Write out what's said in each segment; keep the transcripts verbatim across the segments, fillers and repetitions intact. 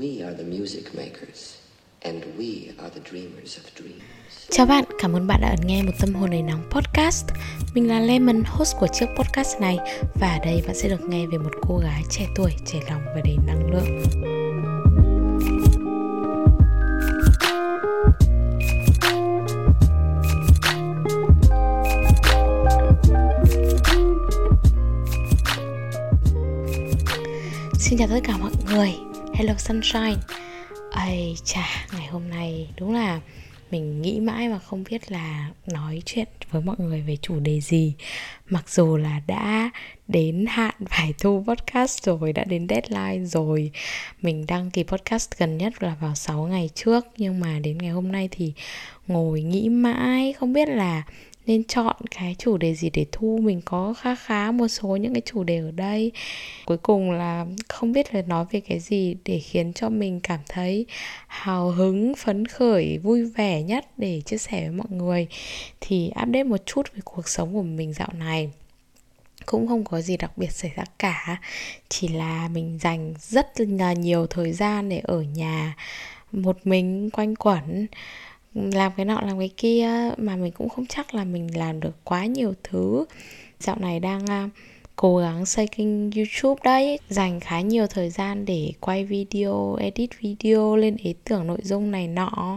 We are the music makers, and we are the dreamers of dreams. Chào bạn, cảm ơn bạn đã ấn nghe một tâm hồn đầy nóng podcast. Mình là Lemon, host của chiếc podcast này. Và ở đây bạn sẽ được nghe về một cô gái trẻ tuổi, trẻ lòng và đầy năng lượng. Xin chào tất cả mọi người. Hello Sunshine. Ây chà, ngày hôm nay đúng là mình nghĩ mãi mà không biết là nói chuyện với mọi người về chủ đề gì. Mặc dù là đã đến hạn phải thu podcast rồi, đã đến deadline rồi. Mình đăng ký podcast gần nhất là vào sáu ngày trước. Nhưng mà đến ngày hôm nay thì ngồi nghĩ mãi, không biết là nên chọn cái chủ đề gì để thu. Mình có khá khá một số những cái chủ đề ở đây. Cuối cùng là không biết là nói về cái gì để khiến cho mình cảm thấy hào hứng, phấn khởi, vui vẻ nhất để chia sẻ với mọi người. Thì update một chút về cuộc sống của mình dạo này. Cũng không có gì đặc biệt xảy ra cả. Chỉ là mình dành rất là nhiều thời gian để ở nhà một mình quanh quẩn, làm cái nọ làm cái kia, mà mình cũng không chắc là mình làm được quá nhiều thứ. Dạo này đang uh, cố gắng xây kênh YouTube đấy, dành khá nhiều thời gian để quay video, edit video, lên ý tưởng nội dung này nọ.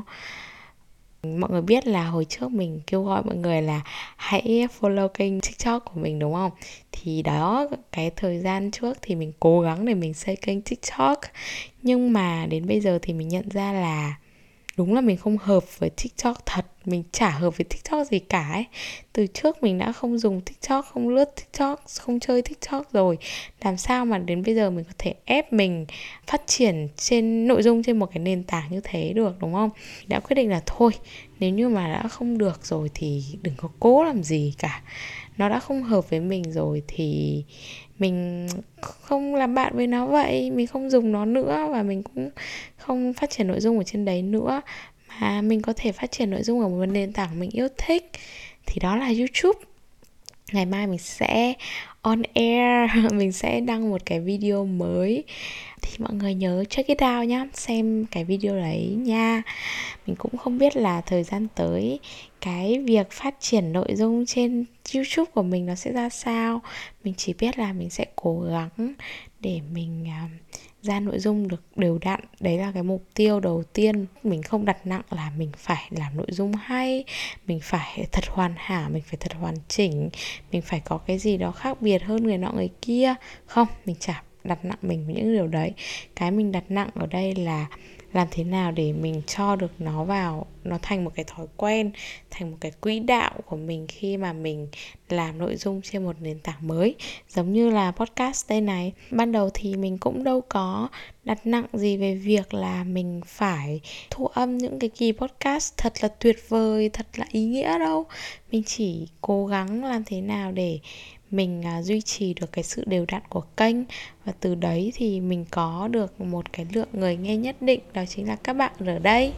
Mọi người biết là hồi trước mình kêu gọi mọi người là hãy follow kênh TikTok của mình đúng không? Thì đó, cái thời gian trước thì mình cố gắng để mình xây kênh TikTok. Nhưng mà đến bây giờ thì mình nhận ra là đúng là mình không hợp với TikTok thật. Mình chả hợp với TikTok gì cả ấy. Từ trước mình đã không dùng TikTok, không lướt TikTok, không chơi TikTok rồi. Làm sao mà đến bây giờ mình có thể ép mình phát triển trên nội dung trên một cái nền tảng như thế được, đúng không? Đã quyết định là thôi, nếu như mà đã không được rồi thì đừng có cố làm gì cả. Nó đã không hợp với mình rồi thì mình không làm bạn với nó vậy. Mình không dùng nó nữa và mình cũng không phát triển nội dung ở trên đấy nữa, mà mình có thể phát triển nội dung ở một nền tảng mình yêu thích, thì đó là YouTube. Ngày mai mình sẽ on air, mình sẽ đăng một cái video mới. Thì mọi người nhớ check it out nhá, xem cái video đấy nha. Mình cũng không biết là thời gian tới cái việc phát triển nội dung trên YouTube của mình nó sẽ ra sao. Mình chỉ biết là mình sẽ cố gắng để mình uh, ra nội dung được đều đặn. Đấy là cái mục tiêu đầu tiên. Mình không đặt nặng là mình phải làm nội dung hay, mình phải thật hoàn hảo, mình phải thật hoàn chỉnh, mình phải có cái gì đó khác biệt hơn người nọ người kia. Không, mình chả đặt nặng mình với những điều đấy. Cái mình đặt nặng ở đây là làm thế nào để mình cho được nó vào, nó thành một cái thói quen, thành một cái quỹ đạo của mình khi mà mình làm nội dung trên một nền tảng mới. Giống như là podcast đây này. Ban đầu thì mình cũng đâu có đặt nặng gì về việc là mình phải thu âm những cái kỳ podcast thật là tuyệt vời, thật là ý nghĩa đâu. Mình chỉ cố gắng làm thế nào để mình uh, duy trì được cái sự đều đặn của kênh. Và từ đấy thì mình có được một cái lượng người nghe nhất định, đó chính là các bạn ở đây.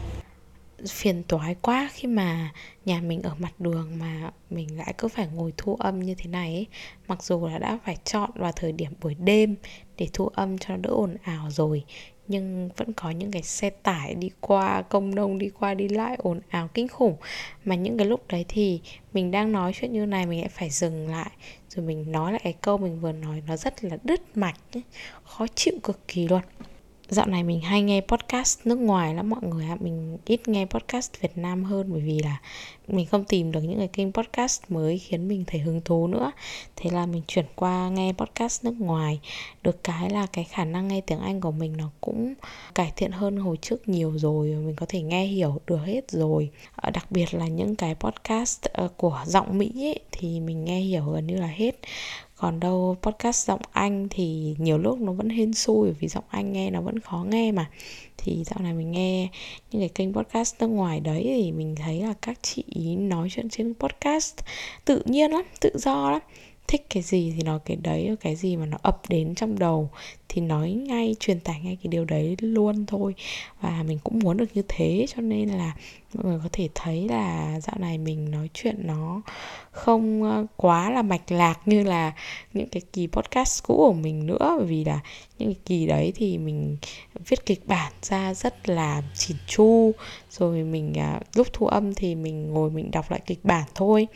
Phiền toái quá khi mà nhà mình ở mặt đường mà mình lại cứ phải ngồi thu âm như thế này ấy. Mặc dù là đã phải chọn vào thời điểm buổi đêm để thu âm cho nó đỡ ồn ào rồi, nhưng vẫn có những cái xe tải đi qua, công nông đi qua đi lại ồn ào kinh khủng. Mà những cái lúc đấy thì mình đang nói chuyện như này, mình lại phải dừng lại, rồi mình nói lại cái câu mình vừa nói, nó rất là đứt mạch ấy. Khó chịu cực kỳ luôn. Dạo này mình hay nghe podcast nước ngoài lắm mọi người ạ. Mình ít nghe podcast Việt Nam hơn, bởi vì là mình không tìm được những cái kênh podcast mới khiến mình thấy hứng thú nữa. Thế là mình chuyển qua nghe podcast nước ngoài. Được cái là cái khả năng nghe tiếng Anh của mình nó cũng cải thiện hơn hồi trước nhiều rồi. Mình có thể nghe hiểu được hết rồi. Đặc biệt là những cái podcast của giọng Mỹ ấy, thì mình nghe hiểu gần như là hết. Còn đâu podcast giọng Anh thì nhiều lúc nó vẫn hên xui, vì giọng Anh nghe nó vẫn khó nghe mà. Thì dạo này mình nghe những cái kênh podcast nước ngoài đấy thì mình thấy là các chị nói chuyện trên podcast tự nhiên lắm, tự do lắm. thích cái gì thì nói cái đấy, cái gì mà nó ập đến trong đầu thì nói ngay, truyền tải ngay cái điều đấy luôn thôi. Và mình cũng muốn được như thế, cho nên là mọi người có thể thấy là dạo này mình nói chuyện nó không quá là mạch lạc như là những cái kỳ podcast cũ của mình nữa. Bởi vì là những cái kỳ đấy thì mình viết kịch bản ra rất là chỉn chu, rồi mình lúc thu âm thì mình ngồi mình đọc lại kịch bản thôi.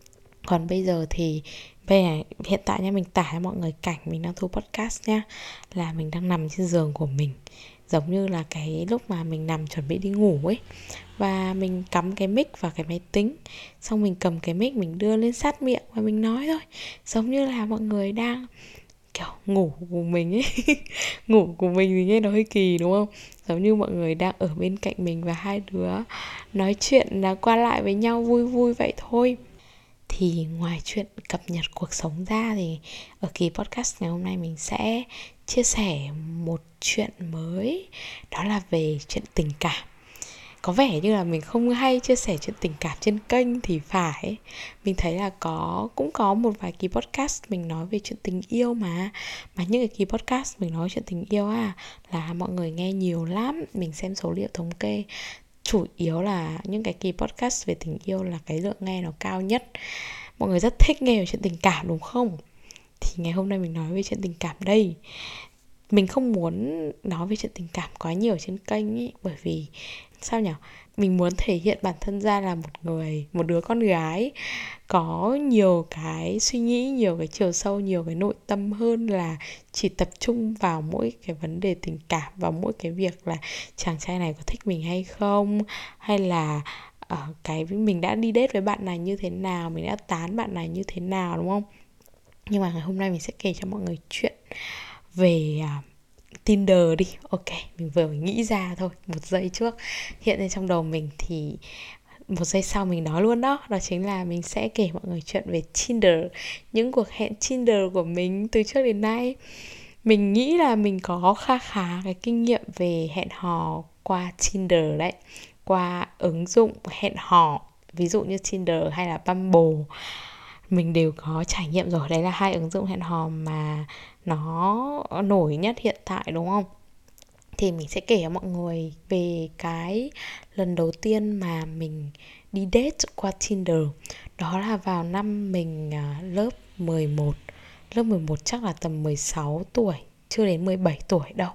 Còn bây giờ thì bây giờ hiện tại nha, mình tải cho mọi người cảnh mình đang thu podcast nha, là mình đang nằm trên giường của mình, giống như là cái lúc mà mình nằm chuẩn bị đi ngủ ấy. Và mình cắm cái mic vào cái máy tính, xong mình cầm cái mic mình đưa lên sát miệng và mình nói thôi, giống như là mọi người đang kiểu ngủ của mình ấy. Ngủ của mình thì nghe nó hơi kỳ đúng không? Giống như mọi người đang ở bên cạnh mình và hai đứa nói chuyện là qua lại với nhau vui vui vậy thôi. Thì ngoài chuyện cập nhật cuộc sống ra thì ở kỳ podcast ngày hôm nay mình sẽ chia sẻ một chuyện mới, đó là về chuyện tình cảm. Có vẻ như là mình không hay chia sẻ chuyện tình cảm trên kênh thì phải. Mình thấy là có cũng có một vài kỳ podcast mình nói về chuyện tình yêu mà. Mà những cái kỳ podcast mình nói chuyện tình yêu à, là mọi người nghe nhiều lắm. Mình xem số liệu thống kê, chủ yếu là những cái kỳ podcast về tình yêu là cái lượng nghe nó cao nhất. Mọi người rất thích nghe về chuyện tình cảm đúng không? Thì ngày hôm nay mình nói về chuyện tình cảm đây. Mình không muốn nói về chuyện tình cảm quá nhiều trên kênh ý, bởi vì sao nhỉ? Mình muốn thể hiện bản thân ra là một người, một đứa con gái có nhiều cái suy nghĩ, nhiều cái chiều sâu, nhiều cái nội tâm hơn là chỉ tập trung vào mỗi cái vấn đề tình cảm, vào mỗi cái việc là chàng trai này có thích mình hay không, hay là uh, cái mình đã đi date với bạn này như thế nào, mình đã tán bạn này như thế nào, đúng không? Nhưng mà ngày hôm nay mình sẽ kể cho mọi người chuyện về uh, Tinder đi. Ok, mình vừa mới nghĩ ra thôi, một giây trước hiện lên trong đầu mình thì một giây sau mình nói luôn đó. Đó chính là mình sẽ kể mọi người chuyện về Tinder, những cuộc hẹn Tinder của mình từ trước đến nay. Mình nghĩ là mình có kha khá cái kinh nghiệm về hẹn hò qua Tinder đấy, qua ứng dụng hẹn hò, ví dụ như Tinder hay là Bumble. Mình đều có trải nghiệm rồi. Đấy là hai ứng dụng hẹn hò mà nó nổi nhất hiện tại đúng không? Thì mình sẽ kể cho mọi người về cái lần đầu tiên mà mình đi date qua Tinder. Đó là vào năm mình lớp mười một. Lớp mười một chắc là tầm mười sáu tuổi, chưa đến mười bảy tuổi đâu.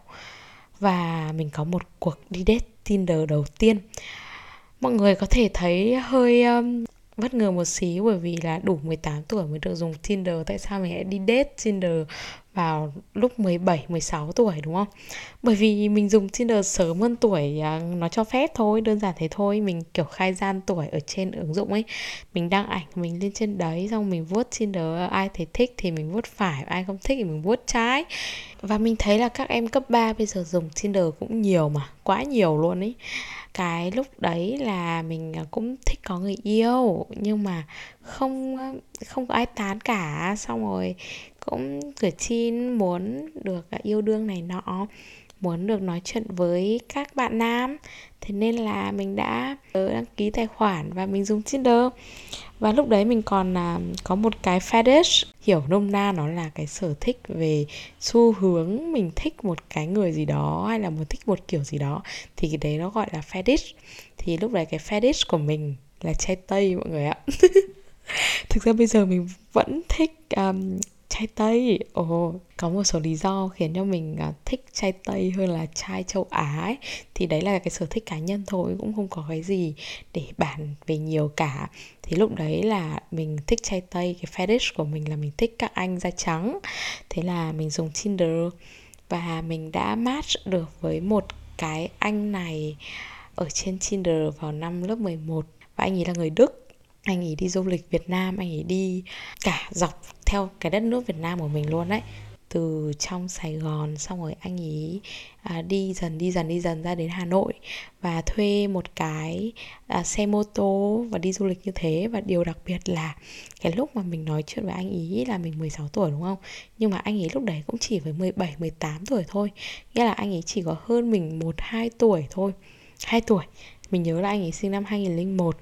Và mình có một cuộc đi date Tinder đầu tiên. Mọi người có thể thấy hơi um, bất ngờ một xíu, bởi vì là đủ mười tám tuổi mới được dùng Tinder. Tại sao mình lại đi date Tinder vào lúc mười bảy, mười sáu tuổi đúng không? Bởi vì mình dùng Tinder sớm hơn tuổi nó cho phép thôi, đơn giản thế thôi. Mình kiểu khai gian tuổi ở trên ứng dụng ấy. Mình đăng ảnh mình lên trên đấy, xong mình vuốt Tinder, ai thấy thích thì mình vuốt phải, ai không thích thì mình vuốt trái. Và mình thấy là các em cấp ba bây giờ dùng Tinder cũng nhiều mà, quá nhiều luôn ấy. Cái lúc đấy là mình cũng thích có người yêu, nhưng mà không không có ai tán cả. Xong rồi cũng gửi tin muốn được yêu đương này nọ, muốn được nói chuyện với các bạn nam. Thế nên là mình đã đăng ký tài khoản và mình dùng Tinder. Và lúc đấy mình còn uh, có một cái fetish, hiểu nôm na nó là cái sở thích về xu hướng, mình thích một cái người gì đó hay là một thích một kiểu gì đó, thì cái đấy nó gọi là fetish. Thì lúc đấy cái fetish của mình là chai tây mọi người ạ. Thực ra bây giờ mình vẫn thích um, chai tây. Ồ, có một số lý do khiến cho mình uh, thích chai tây hơn là chai châu Á ấy. Thì đấy là cái sở thích cá nhân thôi, cũng không có cái gì để bàn về nhiều cả. Thì lúc đấy là mình thích chai tây, cái fetish của mình là mình thích các anh da trắng. Thế là mình dùng Tinder và mình đã match được với một cái anh này ở trên Tinder vào năm lớp mười một. Và anh ấy là người Đức. Anh ấy đi du lịch Việt Nam, anh ấy đi cả dọc theo cái đất nước Việt Nam của mình luôn đấy. Từ trong Sài Gòn, xong rồi anh ấy à, đi dần đi dần đi dần ra đến Hà Nội và thuê một cái à, xe mô tô và đi du lịch như thế. Và điều đặc biệt là cái lúc mà mình nói chuyện với anh ấy là mình mười sáu tuổi đúng không? Nhưng mà anh ấy lúc đấy cũng chỉ với mười bảy, mười tám tuổi thôi. Nghĩa là anh ấy chỉ có hơn mình một hai tuổi thôi. hai tuổi. Mình nhớ là anh ấy sinh năm hai nghìn lẻ một.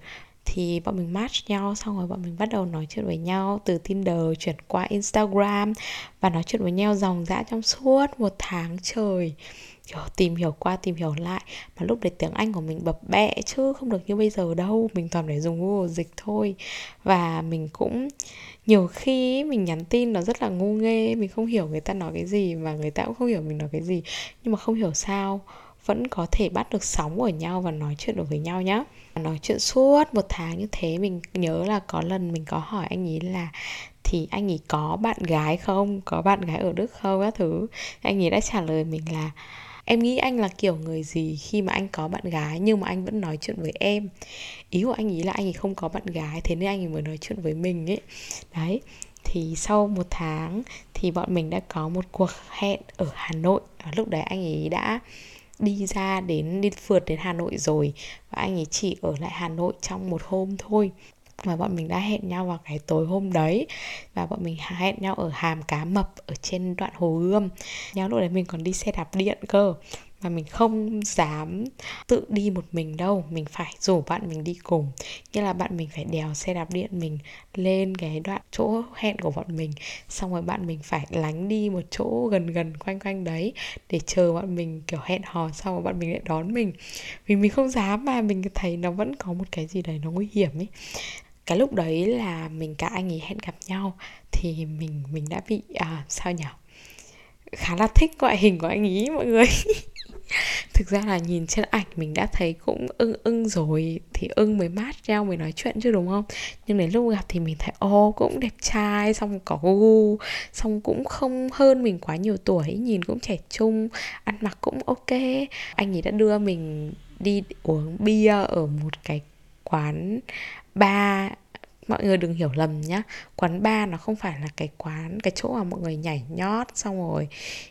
Thì bọn mình match nhau, xong rồi bọn mình bắt đầu nói chuyện với nhau. Từ Tinder chuyển qua Instagram và nói chuyện với nhau ròng rã trong suốt một tháng trời, kiểu tìm hiểu qua tìm hiểu lại. Mà lúc đấy tiếng Anh của mình bập bẹ chứ không được như bây giờ đâu. Mình toàn phải dùng Google dịch thôi. Và mình cũng nhiều khi mình nhắn tin nó rất là ngu nghê, mình không hiểu người ta nói cái gì và người ta cũng không hiểu mình nói cái gì. Nhưng mà không hiểu sao vẫn có thể bắt được sóng ở nhau và nói chuyện được với nhau nhá. Nói chuyện suốt một tháng như thế. Mình nhớ là có lần mình có hỏi anh ấy là thì anh ấy có bạn gái không, có bạn gái ở Đức không, các thứ. Anh ấy đã trả lời mình là em nghĩ anh là kiểu người gì khi mà anh có bạn gái nhưng mà anh vẫn nói chuyện với em. Ý của anh ấy là anh ấy không có bạn gái, thế nên anh ấy mới nói chuyện với mình ấy. Đấy. Thì sau một tháng thì bọn mình đã có một cuộc hẹn ở Hà Nội. Và lúc đấy anh ấy đã đi ra đến, đi phượt đến Hà Nội rồi. Và anh ấy chỉ ở lại Hà Nội trong một hôm thôi. Và bọn mình đã hẹn nhau vào cái tối hôm đấy. Và bọn mình hẹn nhau ở hàm Cá Mập, ở trên đoạn Hồ Gươm. Nhau lúc đấy mình còn đi xe đạp điện cơ. Mà mình không dám tự đi một mình đâu, mình phải rủ bạn mình đi cùng. Nghĩa là bạn mình phải đèo xe đạp điện mình lên cái đoạn chỗ hẹn của bọn mình. Xong rồi bạn mình phải lánh đi một chỗ gần gần quanh quanh đấy để chờ bọn mình kiểu hẹn hò, xong rồi bạn mình lại đón mình. Vì mình không dám, mà mình thấy nó vẫn có một cái gì đấy nó nguy hiểm ấy. Cái lúc đấy là mình cả anh ấy hẹn gặp nhau. Thì mình mình đã bị à, sao nhỉ, khá là thích ngoại hình của anh ấy mọi người. Thực ra là nhìn trên ảnh mình đã thấy cũng ưng ưng rồi, thì ưng mới match nhau mới nói chuyện chứ đúng không. Nhưng đến lúc gặp thì mình thấy ô cũng đẹp trai, xong có gu, xong cũng không hơn mình quá nhiều tuổi, nhìn cũng trẻ trung, ăn mặc cũng ok. Anh ấy đã đưa mình đi uống bia ở một cái quán bar. Mọi người đừng hiểu lầm nhá, quán bar nó không phải là cái quán, cái chỗ mà mọi người nhảy nhót xong rồi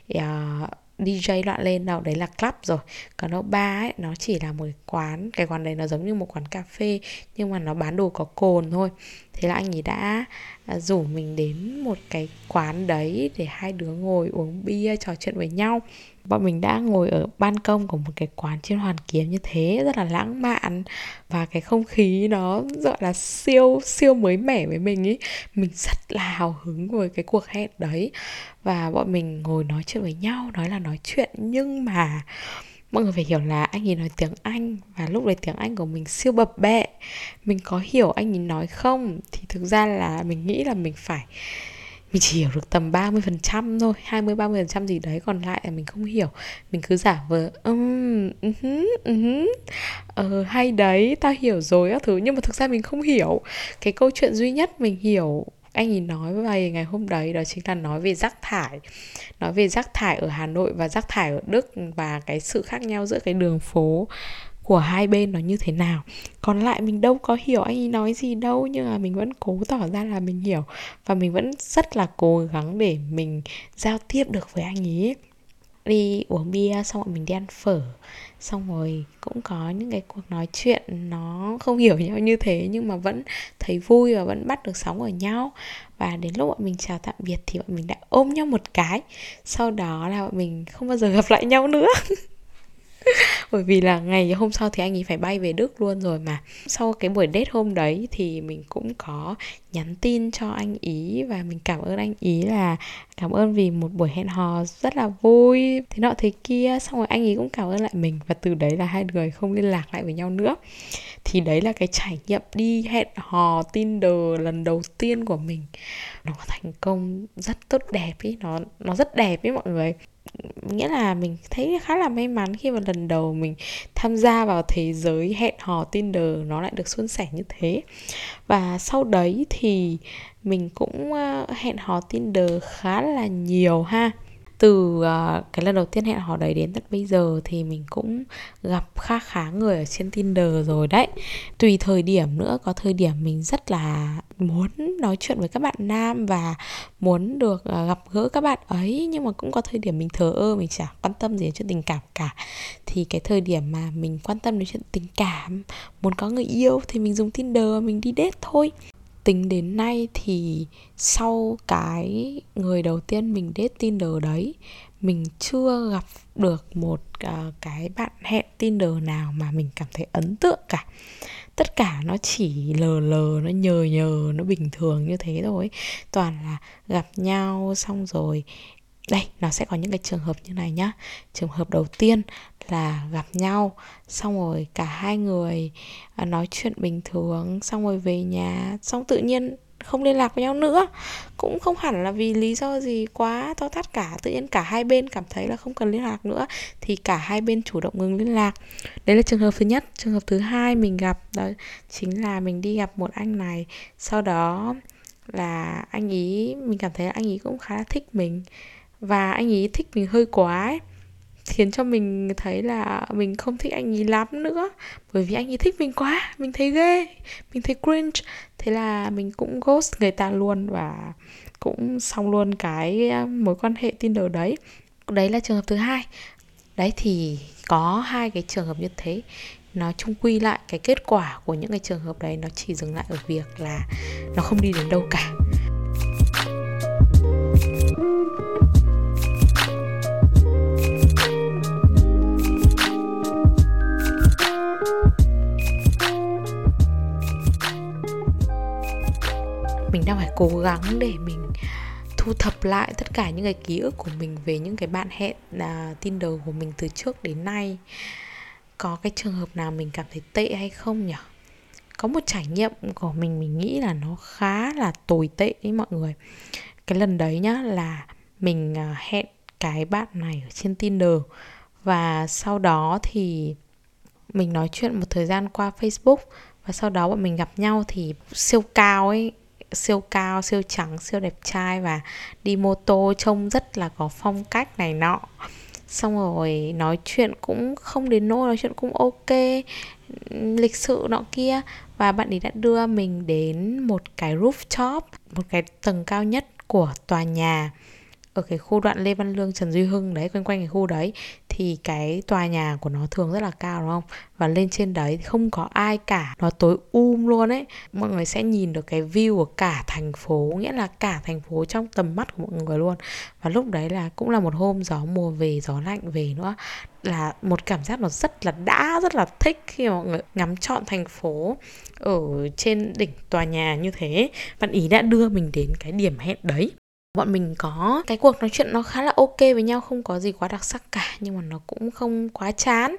uh, đi jay loạn lên đâu, đấy là club rồi. Còn đâu bar ấy, nó chỉ là một cái quán. Cái quán đấy nó giống như một quán cà phê, nhưng mà nó bán đồ có cồn thôi. Thế là anh ấy đã uh, rủ mình đến một cái quán đấy để hai đứa ngồi uống bia trò chuyện với nhau. Bọn mình đã ngồi ở ban công của một cái quán trên Hoàn Kiếm như thế, rất là lãng mạn. Và cái không khí nó gọi là siêu siêu mới mẻ với mình ý. Mình rất là hào hứng với cái cuộc hẹn đấy. Và bọn mình ngồi nói chuyện với nhau, nói là nói chuyện. Nhưng mà mọi người phải hiểu là anh ấy nói tiếng Anh. Và lúc đấy tiếng Anh của mình siêu bập bẹ. Mình có hiểu anh ấy nói không? Thì thực ra là mình nghĩ là mình phải mình chỉ hiểu được tầm ba mươi phần trăm thôi, hai mươi ba mươi phần trăm gì đấy, còn lại là mình không hiểu. Mình cứ giả vờ um, uh-huh, uh-huh. Ờ, hay đấy, tao hiểu rồi các thứ. Nhưng mà thực ra mình không hiểu. Cái câu chuyện duy nhất mình hiểu anh ấy nói về ngày hôm đấy đó chính là nói về rác thải. Nói về rác thải ở Hà Nội và rác thải ở Đức, và cái sự khác nhau giữa cái đường phố của hai bên nó như thế nào. Còn lại mình đâu có hiểu anh ấy nói gì đâu, nhưng mà mình vẫn cố tỏ ra là mình hiểu. Và mình vẫn rất là cố gắng để mình giao tiếp được với anh ấy. Đi uống bia xong rồi mình đi ăn phở, xong rồi cũng có những cái cuộc nói chuyện nó không hiểu nhau như thế, nhưng mà vẫn thấy vui và vẫn bắt được sóng ở nhau. Và đến lúc bọn mình chào tạm biệt thì bọn mình đã ôm nhau một cái. Sau đó là bọn mình không bao giờ gặp lại nhau nữa. Bởi vì là ngày hôm sau thì anh ấy phải bay về Đức luôn rồi mà. Sau cái buổi date hôm đấy thì mình cũng có nhắn tin cho anh ý. Và mình cảm ơn anh ý là cảm ơn vì một buổi hẹn hò rất là vui, thế nọ thế kia. Xong rồi anh ý cũng cảm ơn lại mình. Và từ đấy là hai người không liên lạc lại với nhau nữa. Thì đấy là cái trải nghiệm đi hẹn hò Tinder lần đầu tiên của mình. Nó thành công rất tốt đẹp ý. Nó, nó rất đẹp ý mọi người. Nghĩa là mình thấy khá là may mắn khi mà lần đầu mình tham gia vào thế giới hẹn hò Tinder nó lại được suôn sẻ như thế. Và sau đấy thì mình cũng hẹn hò Tinder khá là nhiều ha. Từ uh, cái lần đầu tiên hẹn hò đấy đến tận bây giờ thì mình cũng gặp khá khá người ở trên Tinder rồi đấy. Tùy thời điểm nữa, có thời điểm mình rất là muốn nói chuyện với các bạn nam và muốn được uh, gặp gỡ các bạn ấy. Nhưng mà cũng có thời điểm mình thờ ơ, mình chả quan tâm gì đến chuyện tình cảm cả. Thì cái thời điểm mà mình quan tâm đến chuyện tình cảm, muốn có người yêu thì mình dùng Tinder, mình đi date thôi. Tính đến nay thì sau cái người đầu tiên mình date Tinder đấy, mình chưa gặp được một uh, cái bạn hẹn Tinder nào mà mình cảm thấy ấn tượng cả. Tất cả nó chỉ lờ lờ, nó nhờ nhờ, nó bình thường như thế thôi. Toàn là gặp nhau xong rồi. Đây, nó sẽ có những cái trường hợp như này nhá. Trường hợp đầu tiên là gặp nhau, xong rồi cả hai người nói chuyện bình thường, xong rồi về nhà, xong tự nhiên không liên lạc với nhau nữa. Cũng không hẳn là vì lý do gì quá to tát cả. Tự nhiên cả hai bên cảm thấy là không cần liên lạc nữa, thì cả hai bên chủ động ngừng liên lạc. Đấy là trường hợp thứ nhất. Trường hợp thứ hai mình gặp đó chính là mình đi gặp một anh này. Sau đó là anh ý, mình cảm thấy anh ý cũng khá là thích mình, và anh ý thích mình hơi quá ấy, khiến cho mình thấy là mình không thích anh ý lắm nữa. Bởi vì anh ấy thích mình quá, mình thấy ghê, mình thấy cringe. Thế là mình cũng ghost người ta luôn, và cũng xong luôn cái mối quan hệ Tinder đấy. Đấy là trường hợp thứ hai. Đấy thì có hai cái trường hợp như thế. Nói chung quy lại, cái kết quả của những cái trường hợp đấy nó chỉ dừng lại ở việc là nó không đi đến đâu cả. Mình đang phải cố gắng để mình thu thập lại tất cả những cái ký ức của mình về những cái bạn hẹn uh, Tinder của mình từ trước đến nay. Có cái trường hợp nào mình cảm thấy tệ hay không nhỉ? Có một trải nghiệm của mình, mình nghĩ là nó khá là tồi tệ đấy mọi người. Cái lần đấy nhá, là mình uh, hẹn cái bạn này ở trên Tinder. Và sau đó thì mình nói chuyện một thời gian qua Facebook. Và sau đó bọn mình gặp nhau thì siêu cao ấy, siêu cao, siêu trắng, siêu đẹp trai, và đi mô tô trông rất là có phong cách này nọ. Xong rồi nói chuyện cũng không đến nỗi, nói chuyện cũng ok, lịch sự nọ kia. Và bạn ấy đã đưa mình đến một cái rooftop, một cái tầng cao nhất của tòa nhà ở cái khu đoạn Lê Văn Lương, Trần Duy Hưng đấy, quanh quanh cái khu đấy. Thì cái tòa nhà của nó thường rất là cao đúng không? Và lên trên đấy thì không có ai cả, nó tối um luôn ấy. Mọi người sẽ nhìn được cái view của cả thành phố, nghĩa là cả thành phố trong tầm mắt của mọi người luôn. Và lúc đấy là cũng là một hôm gió mùa về, gió lạnh về nữa. Là một cảm giác nó rất là đã, rất là thích khi mà mọi người ngắm trọn thành phố ở trên đỉnh tòa nhà như thế. Bạn ý đã đưa mình đến cái điểm hẹn đấy. Bọn mình có cái cuộc nói chuyện nó khá là ok với nhau, không có gì quá đặc sắc cả, nhưng mà nó cũng không quá chán.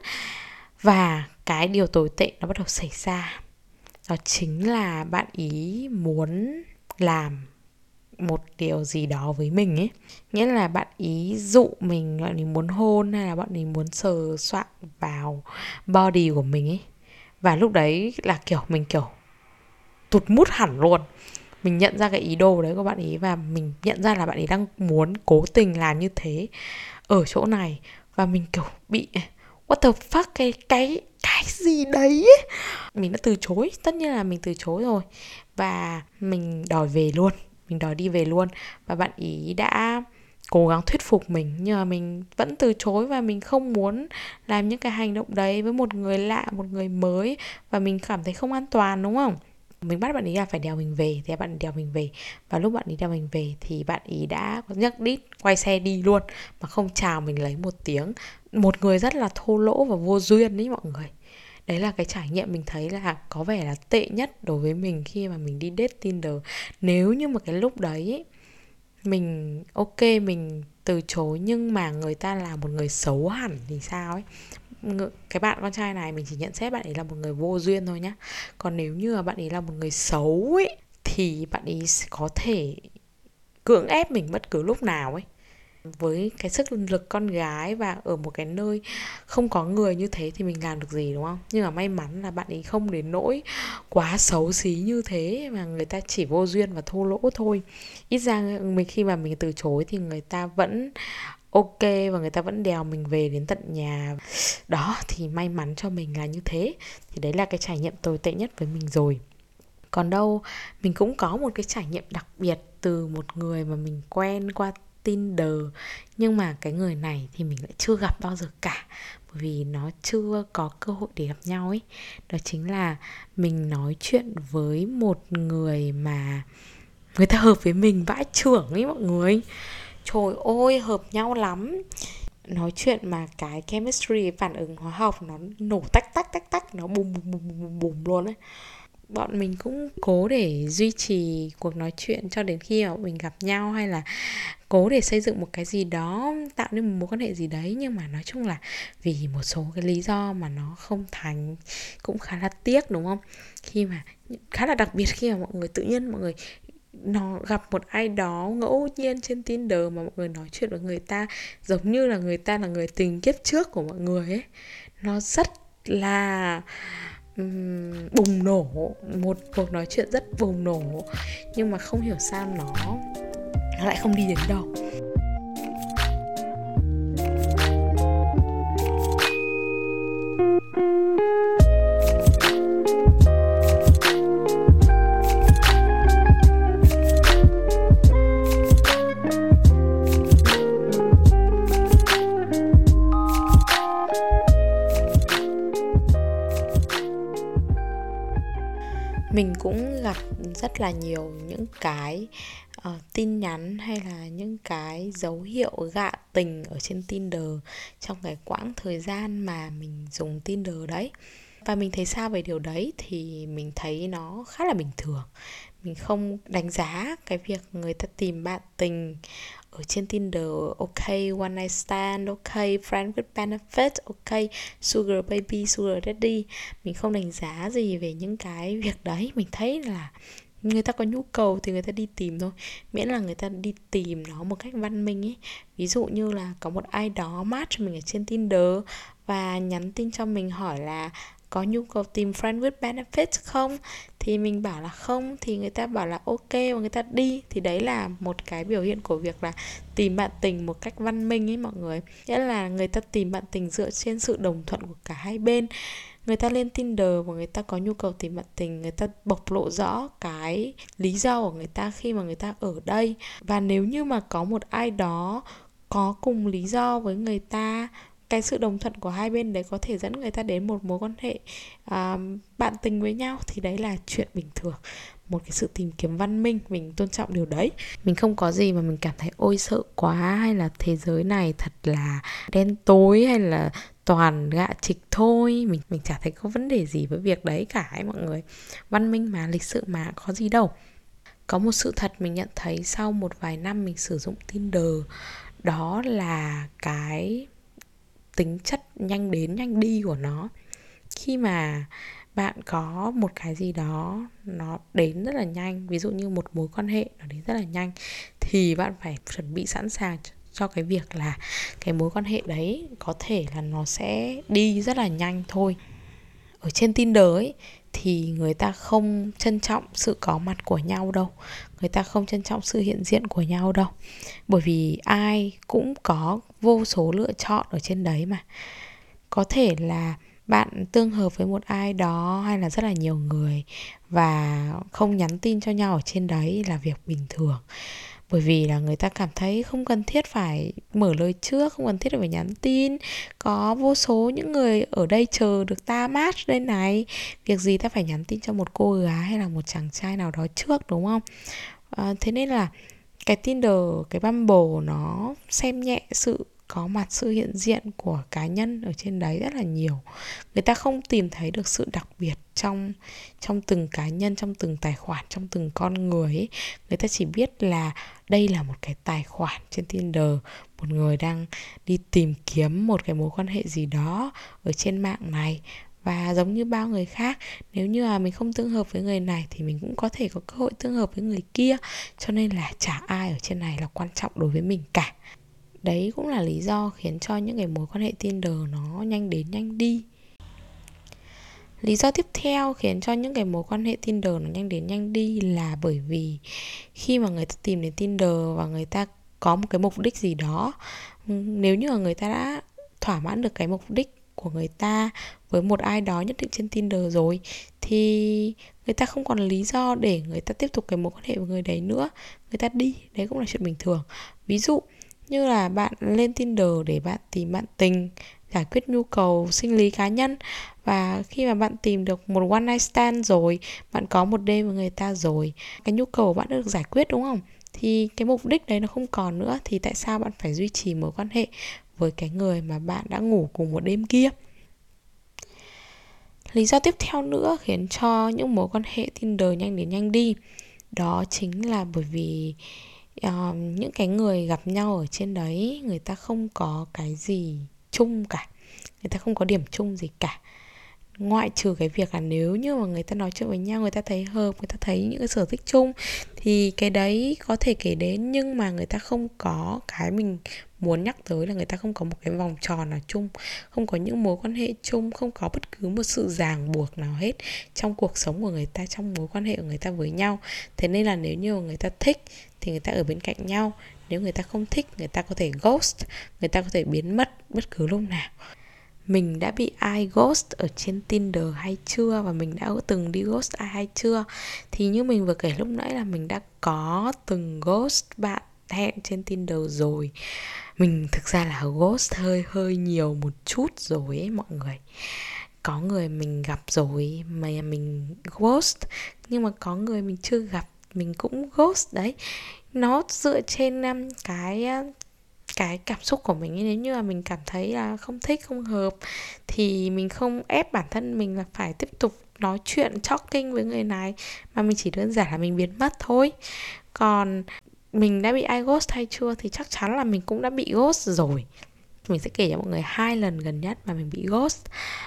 Và cái điều tồi tệ nó bắt đầu xảy ra. Đó chính là bạn ý muốn làm một điều gì đó với mình ấy. Nghĩa là bạn ý dụ mình, bạn ý muốn hôn, hay là bạn ý muốn sờ soạng vào body của mình ấy. Và lúc đấy là kiểu mình kiểu tụt mút hẳn luôn. Mình nhận ra cái ý đồ đấy của bạn ý, và mình nhận ra là bạn ý đang muốn cố tình làm như thế ở chỗ này. Và mình kiểu bị what the fuck, cái cái cái gì đấy ấy. Mình đã từ chối, tất nhiên là mình từ chối rồi. Và mình đòi về luôn, mình đòi đi về luôn. Và bạn ý đã cố gắng thuyết phục mình, nhưng mà mình vẫn từ chối. Và mình không muốn làm những cái hành động đấy với một người lạ, một người mới. Và mình cảm thấy không an toàn, đúng không? Mình bắt bạn ý là phải đèo mình về, thì bạn đèo mình về. Và lúc bạn ý đèo mình về thì bạn ý đã nhấc đít quay xe đi luôn, mà không chào mình lấy một tiếng. Một người rất là thô lỗ và vô duyên đấy mọi người. Đấy là cái trải nghiệm mình thấy là có vẻ là tệ nhất đối với mình khi mà mình đi date Tinder. Nếu như mà cái lúc đấy ấy, mình ok, mình từ chối, nhưng mà người ta là một người xấu hẳn thì sao ấy. Cái bạn con trai này mình chỉ nhận xét bạn ấy là một người vô duyên thôi nhá. Còn nếu như mà bạn ấy là một người xấu ấy, thì bạn ấy có thể cưỡng ép mình bất cứ lúc nào ấy. Với cái sức lực con gái và ở một cái nơi không có người như thế thì mình làm được gì, đúng không? Nhưng mà may mắn là bạn ấy không đến nỗi quá xấu xí như thế, mà người ta chỉ vô duyên và thô lỗ thôi. Ít ra mình khi mà mình từ chối thì người ta vẫn ok, và người ta vẫn đèo mình về đến tận nhà. Đó, thì may mắn cho mình là như thế. Thì đấy là cái trải nghiệm tồi tệ nhất với mình rồi. Còn đâu, mình cũng có một cái trải nghiệm đặc biệt từ một người mà mình quen qua Tinder, nhưng mà cái người này thì mình lại chưa gặp bao giờ cả, bởi vì nó chưa có cơ hội để gặp nhau ấy. Đó chính là mình nói chuyện với một người mà người ta hợp với mình vãi chưởng ấy mọi người. Trời ơi, hợp nhau lắm. Nói chuyện mà cái chemistry, phản ứng hóa học nó nổ tách tách tách tách, nó bùm bùm bùm bùm bùm luôn ấy. Bọn mình cũng cố để duy trì cuộc nói chuyện cho đến khi mà mình gặp nhau, hay là cố để xây dựng một cái gì đó, tạo nên một mối quan hệ gì đấy. Nhưng mà nói chung là vì một số cái lý do mà nó không thành, cũng khá là tiếc đúng không? Khi mà khá là đặc biệt khi mà mọi người tự nhiên mọi người nó gặp một ai đó ngẫu nhiên trên Tinder mà mọi người nói chuyện với người ta giống như là người ta là người tình kiếp trước của mọi người ấy. Nó rất là um, bùng nổ, một cuộc nói chuyện rất bùng nổ, nhưng mà không hiểu sao nó nó lại không đi đến đâu. Mình cũng gặp rất là nhiều những cái uh, tin nhắn hay là những cái dấu hiệu gạ tình ở trên Tinder trong cái quãng thời gian mà mình dùng Tinder đấy. Và mình thấy sao về điều đấy thì mình thấy nó khá là bình thường. Mình không đánh giá cái việc người ta tìm bạn tình ở trên Tinder ok, one night stand, ok, friend with benefit, ok, sugar baby, sugar daddy. Mình không đánh giá gì về những cái việc đấy. Mình thấy là người ta có nhu cầu thì người ta đi tìm thôi, miễn là người ta đi tìm nó một cách văn minh ấy. Ví dụ như là có một ai đó match cho mình ở trên Tinder và nhắn tin cho mình hỏi là có nhu cầu tìm friend with benefits không, thì mình bảo là không, thì người ta bảo là ok và người ta đi. Thì đấy là một cái biểu hiện của việc là tìm bạn tình một cách văn minh ấy mọi người. Nghĩa là người ta tìm bạn tình dựa trên sự đồng thuận của cả hai bên. Người ta lên Tinder và người ta có nhu cầu tìm bạn tình, người ta bộc lộ rõ cái lý do của người ta khi mà người ta ở đây. Và nếu như mà có một ai đó có cùng lý do với người ta, cái sự đồng thuận của hai bên đấy có thể dẫn người ta đến một mối quan hệ à, bạn tình với nhau, thì đấy là chuyện bình thường, một cái sự tìm kiếm văn minh. Mình tôn trọng điều đấy. Mình không có gì mà mình cảm thấy ôi sợ quá, hay là thế giới này thật là đen tối, hay là toàn gạ trịch thôi. Mình mình chả thấy có vấn đề gì với việc đấy cả ấy mọi người. Văn minh mà, lịch sự mà, có gì đâu. Có một sự thật mình nhận thấy sau một vài năm mình sử dụng Tinder, đó là cái tính chất nhanh đến nhanh đi của nó. Khi mà bạn có một cái gì đó nó đến rất là nhanh, ví dụ như một mối quan hệ nó đến rất là nhanh, thì bạn phải chuẩn bị sẵn sàng cho cái việc là cái mối quan hệ đấy có thể là nó sẽ đi rất là nhanh thôi. Ở trên Tinder ấy thì người ta không trân trọng sự có mặt của nhau đâu, người ta không trân trọng sự hiện diện của nhau đâu. Bởi vì ai cũng có vô số lựa chọn ở trên đấy mà. Có thể là bạn tương hợp với một ai đó hay là rất là nhiều người, và không nhắn tin cho nhau ở trên đấy là việc bình thường. Bởi vì là người ta cảm thấy không cần thiết phải mở lời trước, không cần thiết phải nhắn tin. Có vô số những người ở đây chờ được ta match đây này, việc gì ta phải nhắn tin cho một cô gái hay là một chàng trai nào đó trước, đúng không? À, thế nên là cái Tinder, cái Bumble nó xem nhẹ sự có mặt, sự hiện diện của cá nhân ở trên đấy rất là nhiều. Người ta không tìm thấy được sự đặc biệt trong, trong từng cá nhân, trong từng tài khoản, trong từng con người ấy. Người ta chỉ biết là đây là một cái tài khoản trên Tinder, một người đang đi tìm kiếm một cái mối quan hệ gì đó ở trên mạng này. Và giống như bao người khác, nếu như là mình không tương hợp với người này thì mình cũng có thể có cơ hội tương hợp với người kia. Cho nên là chả ai ở trên này là quan trọng đối với mình cả. Đấy cũng là lý do khiến cho những cái mối quan hệ Tinder nó nhanh đến nhanh đi. Lý do tiếp theo khiến cho những cái mối quan hệ Tinder nó nhanh đến nhanh đi là bởi vì khi mà người ta tìm đến Tinder và người ta có một cái mục đích gì đó, nếu như là người ta đã thỏa mãn được cái mục đích của người ta với một ai đó nhất định trên Tinder rồi thì người ta không còn lý do để người ta tiếp tục cái mối quan hệ với người đấy nữa, người ta đi, đấy cũng là chuyện bình thường. Ví dụ như là bạn lên Tinder để bạn tìm bạn tình, giải quyết nhu cầu sinh lý cá nhân, và khi mà bạn tìm được một one night stand rồi, bạn có một đêm với người ta rồi, cái nhu cầu của bạn đã được giải quyết, đúng không? Thì cái mục đích đấy nó không còn nữa, thì tại sao bạn phải duy trì mối quan hệ với cái người mà bạn đã ngủ cùng một đêm kia? Lý do tiếp theo nữa khiến cho những mối quan hệ Tinder nhanh đến nhanh đi, đó chính là bởi vì uh, những cái người gặp nhau ở trên đấy, người ta không có cái gì chung cả, người ta không có điểm chung gì cả, ngoại trừ cái việc là nếu như mà người ta nói chuyện với nhau, người ta thấy hợp, người ta thấy những cái sở thích chung thì cái đấy có thể kể đến, nhưng mà người ta không có cái mình muốn nhắc tới là người ta không có một cái vòng tròn nào chung, không có những mối quan hệ chung, không có bất cứ một sự ràng buộc nào hết trong cuộc sống của người ta, trong mối quan hệ của người ta với nhau. Thế nên là nếu như người ta thích thì người ta ở bên cạnh nhau, nếu người ta không thích, người ta có thể ghost, người ta có thể biến mất bất cứ lúc nào. Mình đã bị ai ghost ở trên Tinder hay chưa, và mình đã từng đi ghost ai hay chưa? Thì như mình vừa kể lúc nãy là mình đã có từng ghost bạn hẹn trên Tinder rồi. Mình thực ra là ghost hơi hơi nhiều một chút rồi ấy mọi người. Có người mình gặp rồi mà mình ghost, nhưng mà có người mình chưa gặp mình cũng ghost đấy. Nó dựa trên um, cái cái cảm xúc của mình ấy. Nếu như là mình cảm thấy là không thích, không hợp thì mình không ép bản thân mình là phải tiếp tục nói chuyện talking với người này, mà mình chỉ đơn giản là mình biến mất thôi. Còn mình đã bị ai ghost hay chưa thì chắc chắn là mình cũng đã bị ghost rồi. Mình sẽ kể cho mọi người hai lần gần nhất mà mình bị ghost.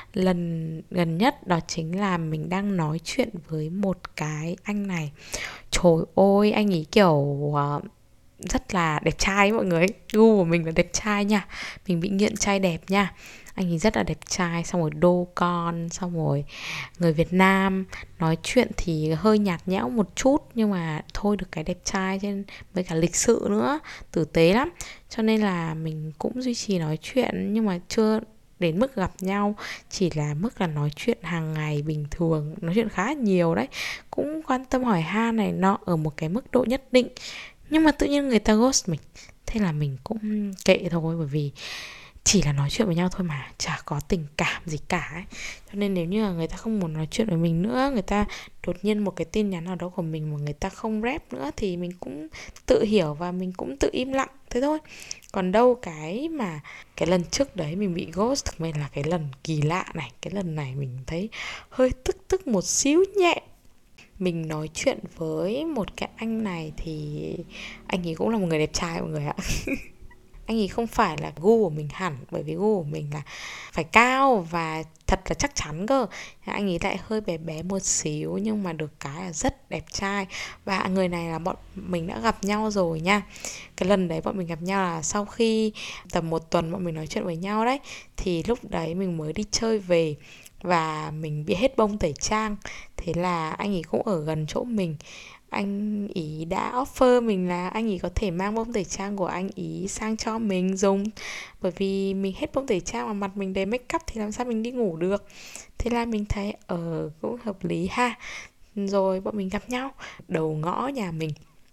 Lần gần nhất đó chính là mình đang nói chuyện với một cái anh này. Trời ơi, anh ấy kiểu uh, rất là đẹp trai ấy mọi người. Gu của mình là đẹp trai nha. Mình bị nghiện trai đẹp nha. Anh ấy rất là đẹp trai, xong rồi đô con, xong rồi người Việt Nam. Nói chuyện thì hơi nhạt nhẽo một chút, nhưng mà thôi được cái đẹp trai trên, với cả lịch sự nữa, tử tế lắm. Cho nên là mình cũng duy trì nói chuyện, nhưng mà chưa đến mức gặp nhau, chỉ là mức là nói chuyện hàng ngày bình thường, nói chuyện khá nhiều đấy, cũng quan tâm hỏi han này nọ ở một cái mức độ nhất định. Nhưng mà tự nhiên người ta ghost mình, thế là mình cũng kệ thôi, bởi vì chỉ là nói chuyện với nhau thôi mà, chả có tình cảm gì cả ấy. Cho nên nếu như là người ta không muốn nói chuyện với mình nữa, người ta đột nhiên một cái tin nhắn nào đó của mình mà người ta không rep nữa, thì mình cũng tự hiểu và mình cũng tự im lặng, thế thôi. Còn đâu cái mà cái lần trước đấy mình bị ghost thực mình là cái lần kỳ lạ này. Cái lần này mình thấy hơi tức tức một xíu nhẹ. Mình nói chuyện với một cái anh này thì anh ấy cũng là một người đẹp trai mọi người ạ. Anh ấy không phải là gu của mình hẳn, bởi vì gu của mình là phải cao và thật là chắc chắn cơ. Anh ấy lại hơi bé bé một xíu, nhưng mà được cái là rất đẹp trai. Và người này là bọn mình đã gặp nhau rồi nha. Cái lần đấy bọn mình gặp nhau là sau khi tầm một tuần bọn mình nói chuyện với nhau đấy. Thì lúc đấy mình mới đi chơi về và mình bị hết bông tẩy trang. Thế là anh ấy cũng ở gần chỗ mình. Anh ý đã offer mình là anh ý có thể mang bông tẩy trang của anh ý sang cho mình dùng, bởi vì mình hết bông tẩy trang mà mặt mình đầy make up thì làm sao mình đi ngủ được. Thế là mình thấy ờ cũng hợp lý ha. Rồi bọn mình gặp nhau đầu ngõ nhà mình,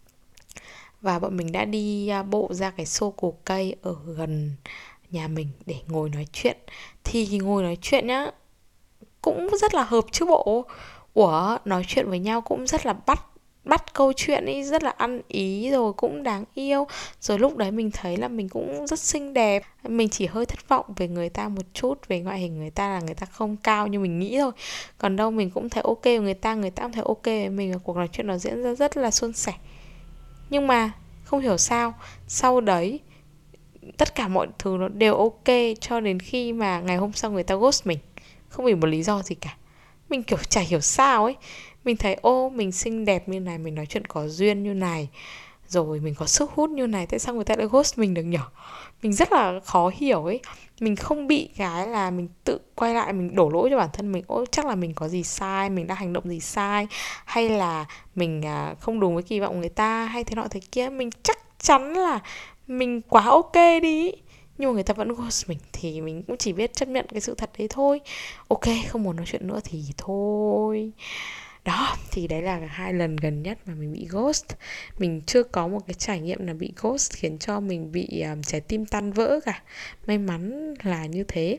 và bọn mình đã đi bộ ra cái xô cổ cây ở gần nhà mình để ngồi nói chuyện. Thì ngồi nói chuyện nhá, cũng rất là hợp chứ bộ. Ủa, nói chuyện với nhau cũng rất là bắt bắt câu chuyện ấy, rất là ăn ý, rồi cũng đáng yêu. Rồi lúc đấy mình thấy là mình cũng rất xinh đẹp. Mình chỉ hơi thất vọng về người ta một chút, về ngoại hình người ta là người ta không cao như mình nghĩ thôi. Còn đâu mình cũng thấy ok với người ta, người ta cũng thấy ok với mình, và cuộc nói chuyện nó diễn ra rất là suôn sẻ. Nhưng mà không hiểu sao sau đấy tất cả mọi thứ nó đều ok, cho đến khi mà ngày hôm sau người ta ghost mình, không vì một lý do gì cả. Mình kiểu chả hiểu sao ấy. Mình thấy ô mình xinh đẹp như này, mình nói chuyện có duyên như này, rồi mình có sức hút như này, tại sao người ta lại ghost mình được nhở? Mình rất là khó hiểu ấy. Mình không bị cái là mình tự quay lại mình đổ lỗi cho bản thân mình, ô chắc là mình có gì sai, mình đã hành động gì sai, hay là mình à, không đúng với kỳ vọng người ta, hay thế nọ thế kia. Mình chắc chắn là mình quá ok đi. nhưng mà người ta vẫn ghost mình, thì mình cũng chỉ biết chấp nhận cái sự thật đấy thôi. Ok, không muốn nói chuyện nữa thì thôi. Đó, thì đấy là hai lần gần nhất mà mình bị ghost. Mình chưa có một cái trải nghiệm nào bị ghost khiến cho mình bị um, trái tim tan vỡ cả. May mắn là như thế.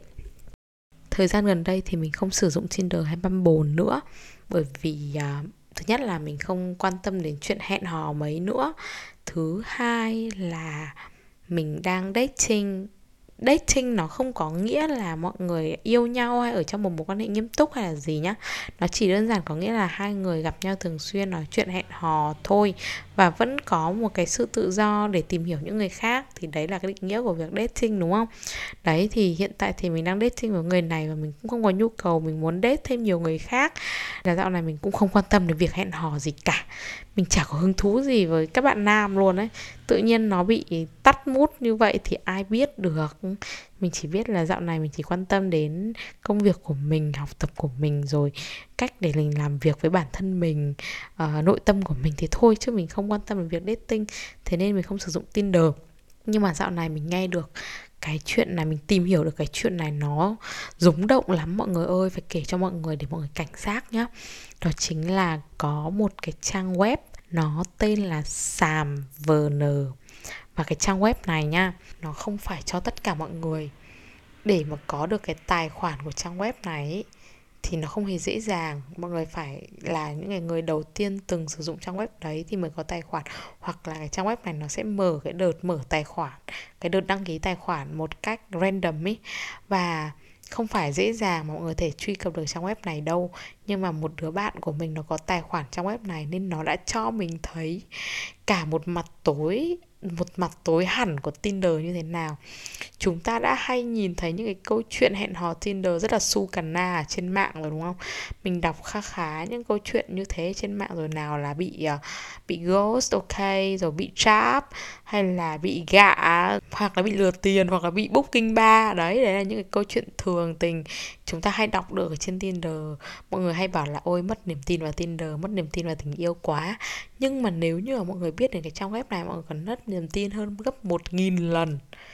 Thời gian gần đây thì mình không sử dụng Tinder hay Bumble nữa, bởi vì uh, thứ nhất là mình không quan tâm đến chuyện hẹn hò mấy nữa. Thứ hai là mình đang dating. Dating nó không có nghĩa là mọi người yêu nhau hay ở trong một mối quan hệ nghiêm túc hay là gì nhá. Nó chỉ đơn giản có nghĩa là hai người gặp nhau thường xuyên, nói chuyện hẹn hò thôi, và vẫn có một cái sự tự do để tìm hiểu những người khác. Thì đấy là cái định nghĩa của việc dating, đúng không? Đấy, thì hiện tại thì mình đang dating với người này và mình cũng không có nhu cầu mình muốn date thêm nhiều người khác. Là dạo này mình cũng không quan tâm đến việc hẹn hò gì cả. Mình chả có hứng thú gì với các bạn nam luôn ấy. Tự nhiên nó bị tắt mút như vậy thì ai biết được. Mình chỉ biết là dạo này mình chỉ quan tâm đến công việc của mình, học tập của mình, rồi cách để mình làm việc với bản thân mình, uh, nội tâm của mình thì thôi, chứ mình không quan tâm đến việc dating. Thế nên mình không sử dụng Tinder. Nhưng mà dạo này mình nghe được cái chuyện này, mình tìm hiểu được cái chuyện này nó rúng động lắm mọi người ơi. Phải kể cho mọi người để mọi người cảnh giác nhá. Đó chính là có một cái trang web, nó tên là Sam vê en. Và cái trang web này nha, nó không phải cho tất cả mọi người. Để mà có được cái tài khoản của trang web này ý, thì nó không hề dễ dàng. Mọi người phải là những người đầu tiên từng sử dụng trang web đấy thì mới có tài khoản. Hoặc là cái trang web này nó sẽ mở cái đợt mở tài khoản, cái đợt đăng ký tài khoản một cách random ý. Và không phải dễ dàng mà mọi người thể truy cập được trang web này đâu. Nhưng mà một đứa bạn của mình nó có tài khoản trang web này, nên nó đã cho mình thấy cả một mặt tối, một mặt tối hẳn của Tinder như thế nào. Chúng ta đã hay nhìn thấy những cái câu chuyện hẹn hò Tinder rất là su cà na ở trên mạng rồi, đúng không? Mình đọc khá khá những câu chuyện như thế trên mạng rồi. Nào là bị uh, bị ghost, ok, rồi bị trap, hay là bị gạ, hoặc là bị lừa tiền, hoặc là bị booking bar. Đấy, đấy là những cái câu chuyện thường tình chúng ta hay đọc được ở trên Tinder. Mọi người hay bảo là ôi mất niềm tin vào Tinder, mất niềm tin vào tình yêu quá. Nhưng mà nếu như mà mọi người biết đến cái trang web này, mọi người còn mất niềm tin hơn gấp một nghìn lần.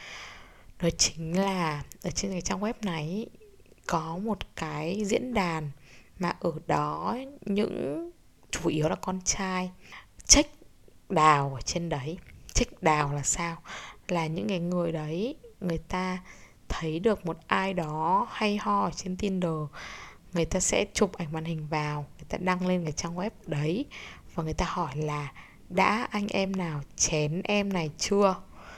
Đó chính là ở trên cái trang web này có một cái diễn đàn mà ở đó những chủ yếu là con trai check đào ở trên đấy. Check đào là sao? Là những cái người đấy, người ta thấy được một ai đó hay ho ở trên Tinder, người ta sẽ chụp ảnh màn hình vào, người ta đăng lên cái trang web đấy, và người ta hỏi là đã anh em nào chén em này chưa?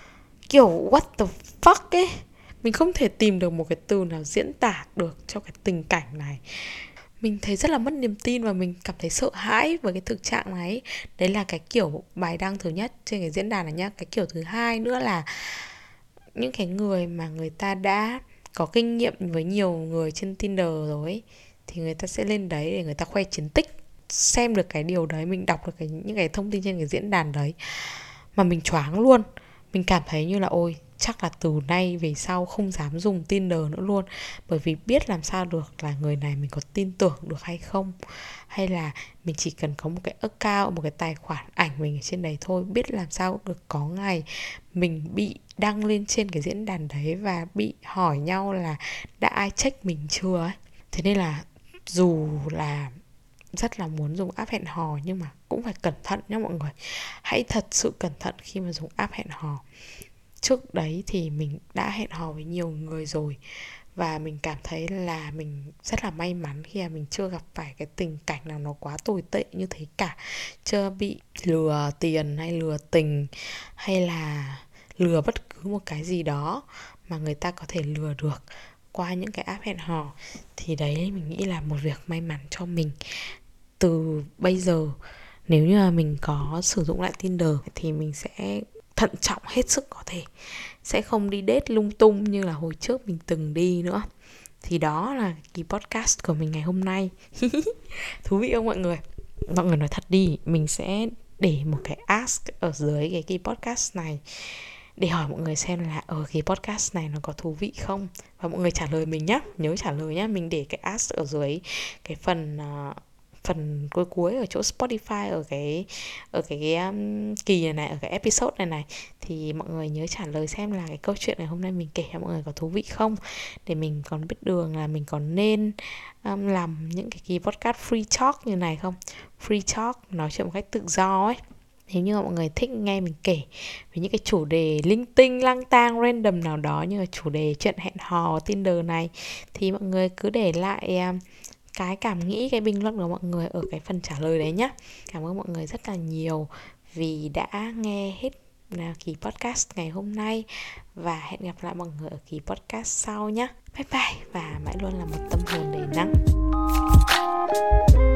Kiểu what the fuck ấy. Mình không thể tìm được một cái từ nào diễn tả được cho cái tình cảnh này. Mình thấy rất là mất niềm tin và mình cảm thấy sợ hãi với cái thực trạng này. Đấy là cái kiểu bài đăng thứ nhất trên cái diễn đàn này nhá. Cái kiểu thứ hai nữa là những cái người mà người ta đã có kinh nghiệm với nhiều người trên Tinder rồi ấy, thì người ta sẽ lên đấy để người ta khoe chiến tích. Xem được cái điều đấy, mình đọc được cái, những cái thông tin trên cái diễn đàn đấy mà mình choáng luôn. Mình cảm thấy như là ôi, chắc là từ nay về sau không dám dùng Tinder nữa luôn. Bởi vì biết làm sao được là người này mình có tin tưởng được hay không. Hay là mình chỉ cần có một cái account, một cái tài khoản ảnh mình ở trên đấy thôi. Biết làm sao được có ngày mình bị đăng lên trên cái diễn đàn đấy và bị hỏi nhau là đã ai check mình chưa ấy. Thế nên là dù là rất là muốn dùng app hẹn hò, nhưng mà cũng phải cẩn thận nhé mọi người. Hãy thật sự cẩn thận khi mà dùng app hẹn hò. Trước đấy thì mình đã hẹn hò với nhiều người rồi, và mình cảm thấy là mình rất là may mắn khi mà mình chưa gặp phải cái tình cảnh nào nó quá tồi tệ như thế cả. Chưa bị lừa tiền hay lừa tình hay là lừa bất cứ một cái gì đó mà người ta có thể lừa được qua những cái app hẹn hò. Thì đấy mình nghĩ là một việc may mắn cho mình. Từ bây giờ nếu như mà mình có sử dụng lại Tinder thì mình sẽ thận trọng hết sức có thể, sẽ không đi date lung tung như là hồi trước mình từng đi nữa. Thì đó là cái podcast của mình ngày hôm nay. Thú vị không mọi người? Mọi người nói thật đi, mình sẽ để một cái ask ở dưới cái, cái podcast này để hỏi mọi người xem là ở cái podcast này nó có thú vị không. Và mọi người trả lời mình nhá, nhớ trả lời nhá. Mình để cái ask ở dưới cái phần uh, phần cuối cuối ở chỗ Spotify, ở cái ở cái um, kỳ này này, ở cái episode này này, thì mọi người nhớ trả lời xem là cái câu chuyện ngày hôm nay mình kể cho mọi người có thú vị không, để mình còn biết đường là mình còn nên um, làm những cái kỳ podcast free talk như này không. Free talk, nói chuyện một cách tự do ấy. Nếu như mọi người thích nghe mình kể về những cái chủ đề linh tinh, lang tang, random nào đó, như là chủ đề chuyện hẹn hò, Tinder này, thì mọi người cứ để lại um, cái cảm nghĩ, cái bình luận của mọi người ở cái phần trả lời đấy nhé. Cảm ơn mọi người rất là nhiều vì đã nghe hết kỳ podcast ngày hôm nay, và hẹn gặp lại mọi người ở kỳ podcast sau nhé. Bye bye, và mãi luôn là một tâm hồn đầy nắng.